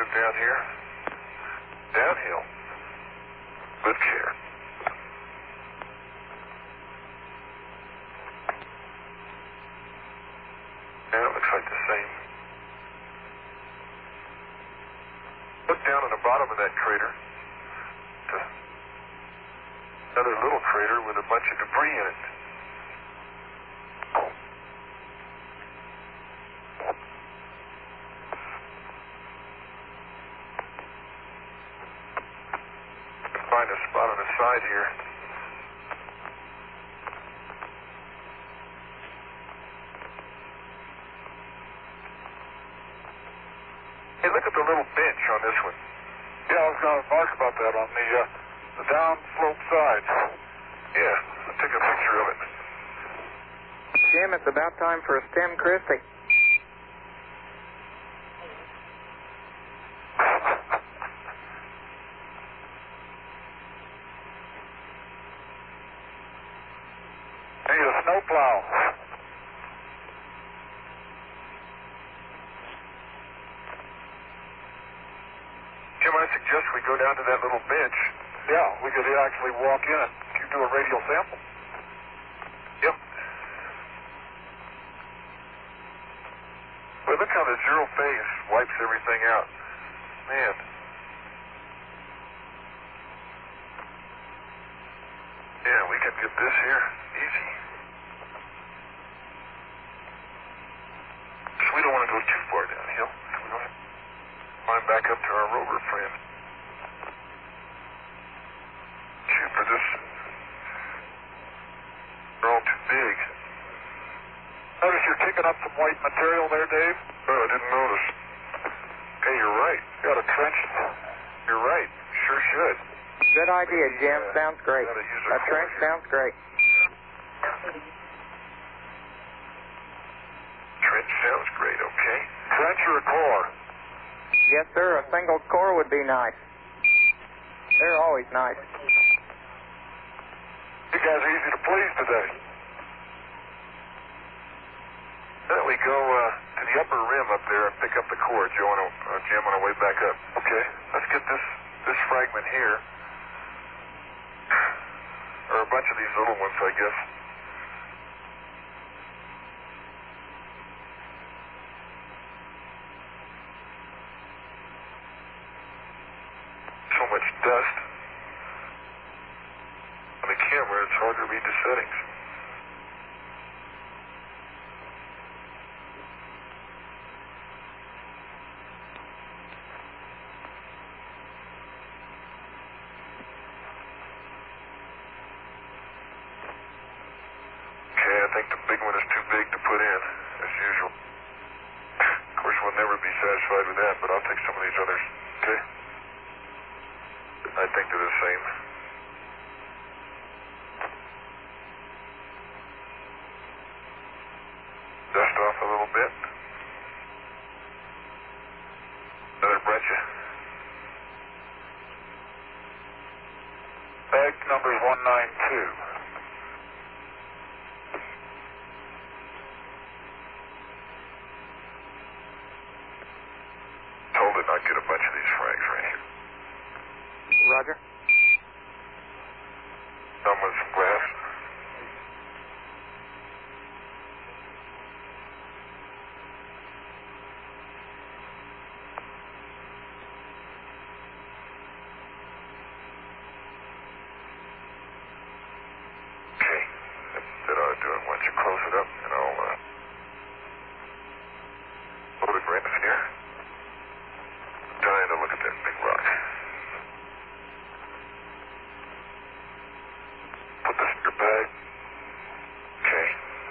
down here. Downhill. With care. Yeah, it looks like the same. Look down on the bottom of that crater. Another little crater with a bunch of debris in it. Find a spot on the side here. Hey, look at the little bench on this one. Yeah, I was going to mark about that on the downslope side. Yeah, I'll take a picture of it. Jim, it's about time for a stem Christie. Hey, a snowplow. Jim, I suggest we go down to that little bench. Yeah, we could actually walk in and do a radial sample. Yep. Well, look how the zero phase wipes everything out. Man. Yeah, we can get this here easy. So we don't want to go too far downhill. We don't have to climb back up to our rover friend. Shoot for this. They're all too big. Notice you're kicking up some white material there, Dave? Oh, I didn't notice. Hey, you're right. Got a trench. You're right. Sure should. Good idea, Jim. Sounds great. Gotta use A trench sounds great. Trench sounds great, okay? Trench or a core? Yes, sir. A single core would be nice. They're always nice. You guys are easy to please today. Why don't we go to the upper rim up there and pick up the core, Joe, Jim, on our way back up? Okay. Let's get this fragment here. Or a bunch of these little ones, I guess. So much dust. On the camera, it's hard to read the settings. Okay, I think the big one is too big to put in, as usual. Of course, we'll never be satisfied with that, but I'll take some of these others, okay? I think they're the same. Dust off a little bit. Another breccia. Bag number 192. Told it I'd get a bunch of these frags right here. Roger. Some with some glass. Okay. That ought to do it. Why don't you close it up and I'll photograph it here. Dying to look at that big rock. Put this in your bag. Okay.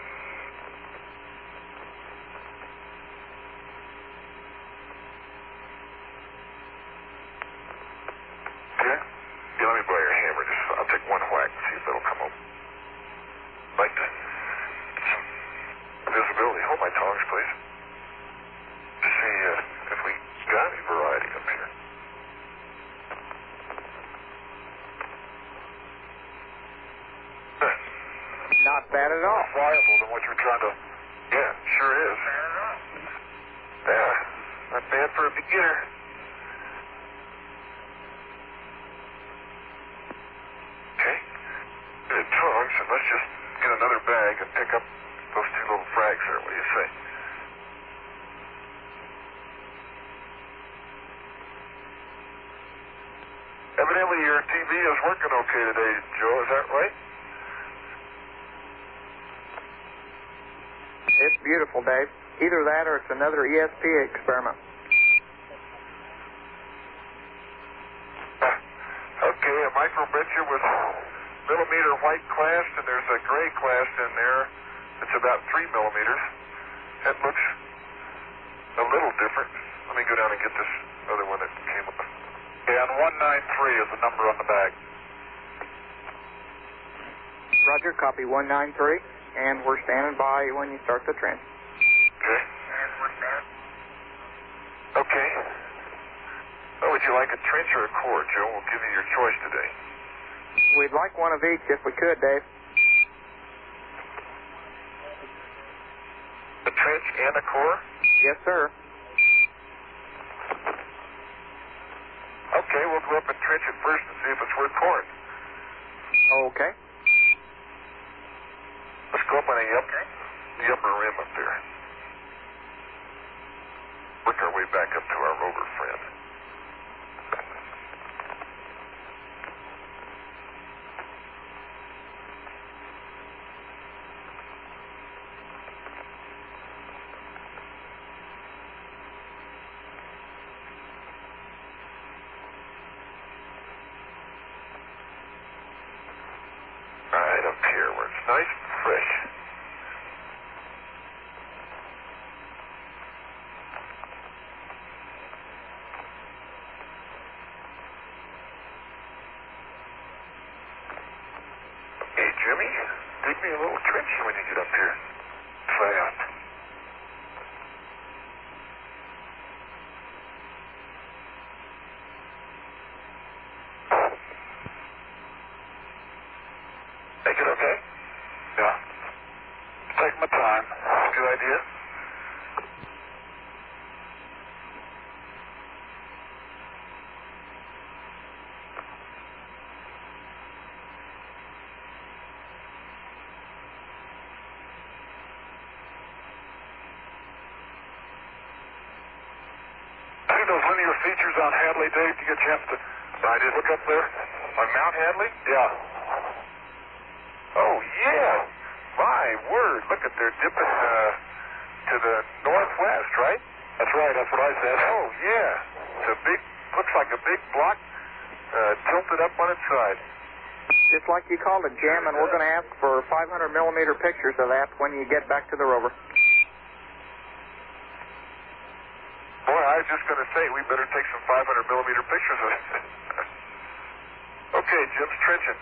Okay? Yeah, let me borrow your hammer. I'll take one whack and see if that'll come up. Like to get some visibility. Hold my tongs, please. To see if we got any variety up here. Not bad at all. Pliable than what you're trying to... Yeah, sure is. Yeah, not bad for a beginner. Evidently your TV is working okay today, Joe. Is that right? It's beautiful, Dave. Either that or it's another ESP experiment. Okay, a microbencher with millimeter white clast, and there's a gray clast in there. It's about 3 millimeters. That looks a little different. Let me go down and get this other one that came up. Yeah, and 193 is the number on the bag. Roger, copy 193, and we're standing by when you start the trench. Okay. Okay. Oh, would you like a trench or a core, Joe? We'll give you your choice today. We'd like one of each if we could, Dave. A trench and a core? Yes, sir. Okay, we'll go up and trench it first and see if it's worth coring. Okay. Let's go up on the upper rim up there. Work our way back up to our rover friend. Right up here where it's nice and fresh. Hey, Jimmy, dig me a little trench when you get up here. Fast. Make it okay? Yeah. Take my time. Good idea. See those linear features on Hadley, Dave? Did you get a chance to look up there? On Mount Hadley? Yeah. Oh, yeah. My word. Look at they're dipping to the northwest, right? That's right. That's what I said. Oh, yeah. It's a big, looks like a big block tilted up on its side. Just like you called it, Jim, and we're going to ask for 500 millimeter pictures of that when you get back to the rover. Boy, I was just going to say, we better take some 500 millimeter pictures of it. Okay, Jim's trenching.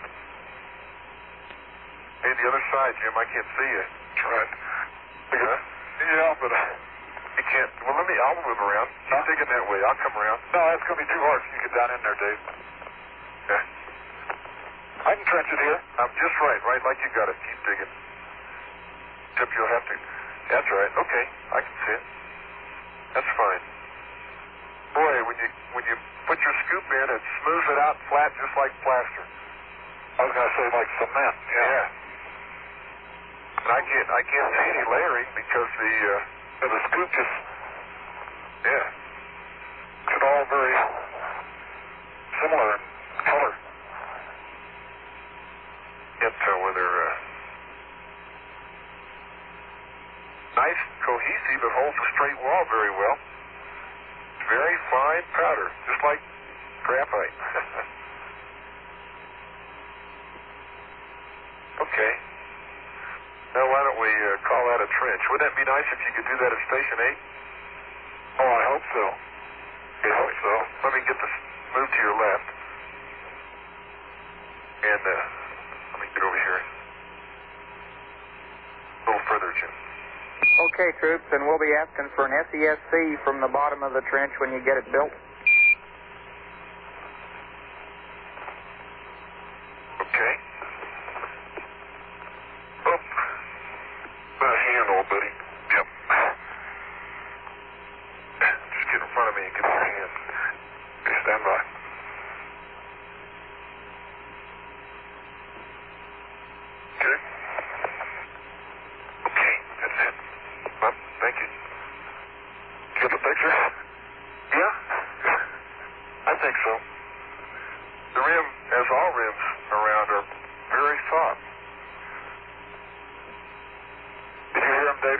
Hey, the other side, Jim, I can't see you. Right. Huh? Yeah, but You can't, well, I'll move around. Keep digging that way. I'll come around. no, that's going to be too hard for you to get down in there, Dave. Yeah. I can trench it here. I'm just right like you got it. Keep digging. Except you'll have to, that's right. Okay, I can see it. That's fine. Boy, when you put your scoop in, it smooths it out flat just like plaster. I was going to say like cement. Yeah. And I can't see any layering because The scoop just, yeah. it's all very similar in color. Can't tell whether nice, cohesive, it holds a straight wall very well. Very fine powder, just like graphite. Okay. Now why don't we call that a trench? Wouldn't that be nice if you could do that at Station 8? Oh, I hope so. I hope so. Let me get this, move to your left. And let me get over here. A little further, Jim. Okay, troops, and we'll be asking for an SESC from the bottom of the trench when you get it built. Okay. Up. Hand, old buddy. Yep. Just get in front of me and give me your hand. Okay, stand by. Okay. Okay, that's it. Well, thank you. You get the picture? Yeah? I think so. The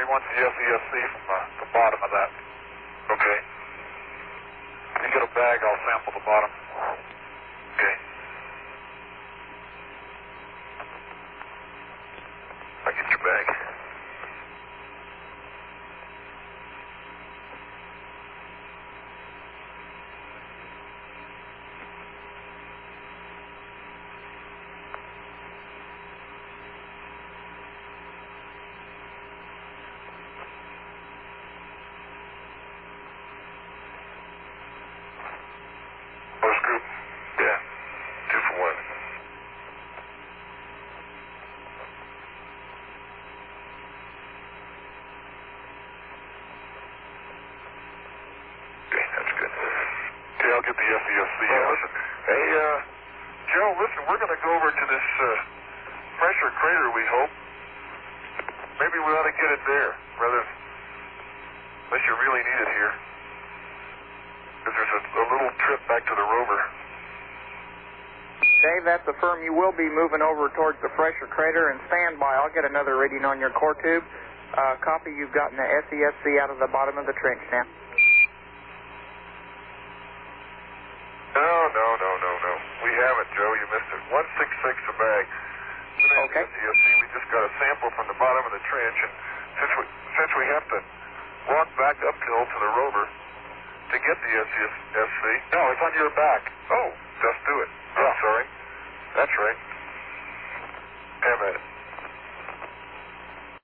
wants the SESC from the bottom of that. Okay. If you get a bag, I'll sample the bottom. Okay. I'll get your bag. Horse group? Yeah. 2 for 1. Okay, that's good. Okay, I'll get the SESC. Listen. Hey, Joe, listen, we're going to go over to this pressure crater, we hope. Maybe we ought to get it there, unless you really need it here. Because there's a little trip back to the rover. Dave, that's affirm you will be moving over towards the pressure crater, and stand by. I'll get another reading on your core tube. Copy, you've gotten the SESC out of the bottom of the trench now. No. We haven't, Joe. You missed it. 166 a bag. Okay. SESC, we just got a sample from the bottom of the trench, and since we have to walk back uphill to the rover to get the SESC. No, it's on your back. Oh, just do it. Yeah. I'm sorry. That's right. Have at it.